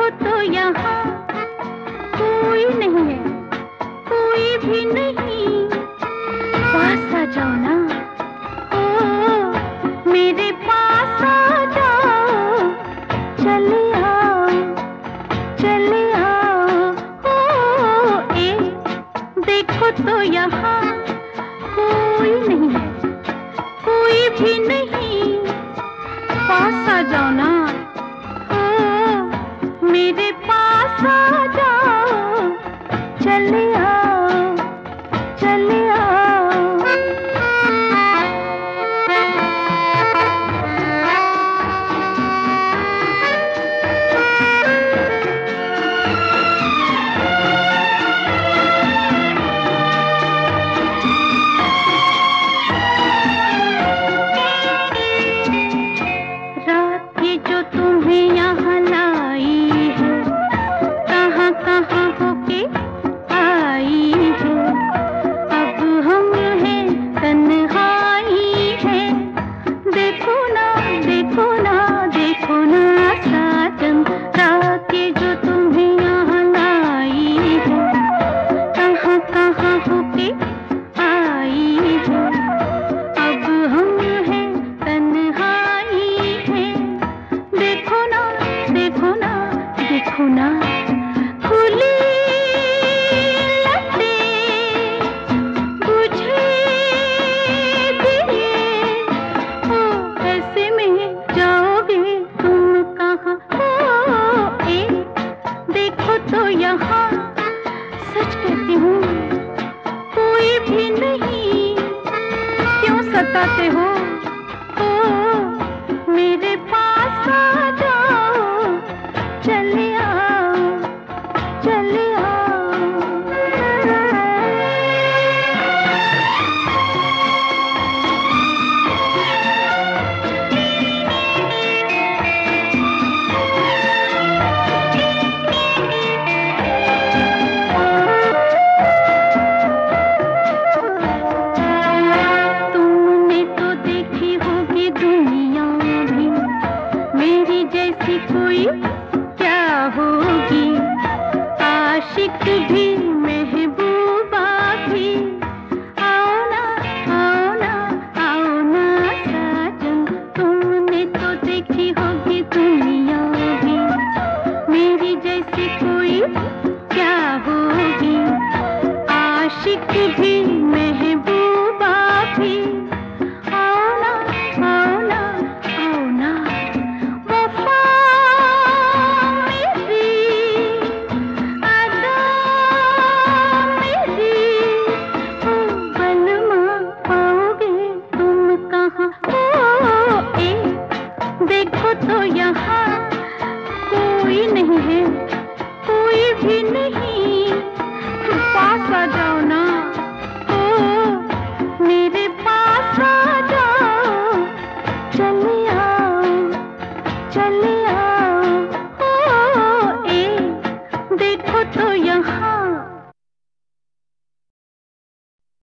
देखो तो यहाँ कोई नहीं है, कोई भी नहीं। पास आ जाओ ना, ओ मेरे पास आ जाओ, चले आओ, चले आओ। ओ ए देखो तो यहाँ कोई नहीं है, कोई भी नहीं। पास आ जाओ ना, ओ मेरे पास आ जाओ, चले आओ, चले आओ। रात की जो तुम्हें यहाँ लाई है, कहाँ कहाँ होके आई है। अब हम हैं, तन्हाई है। देखो ना, देखो ना, देखो ना साजन, रात की जो तुम्हें यहाँ लाई है, कहाँ कहाँ होके आई है। अब हम हैं, तन्हाई है। देखो ना, देखो ना, देखो ना, खुली लटें, बुझे दिए। ओ ऐसे में जाओगे तुम कहाँ? ओ ए देखो तो यहाँ, सच कहती हूँ कोई भी नहीं। क्यों सताते हो? ओ मेरे पास आ जाओ, चले आओ, चले आओ। तुमने तो देखी होगी दुनिया भी, मेरी जैसी कोई क्या होगी। आशिक भी, महबूबा भी। आओ ना, आओ ना, आओ ना साजन, तुमने तो देखी होगी दुनिया भी, मेरी जैसी कोई क्या होगी। आशिक भी, महबूबा भी। आओ ना, आओ ना, आओ ना। वफा मेरी, अदा मेरी। ओ बलमा पाओगे तुम कहाँ? ओ ए देखो तो यहाँ कोई नहीं है, कोई भी नहीं। पास आ जाओ ना, ओ मेरे पास आ जाओ, चले आओ, चले आओ।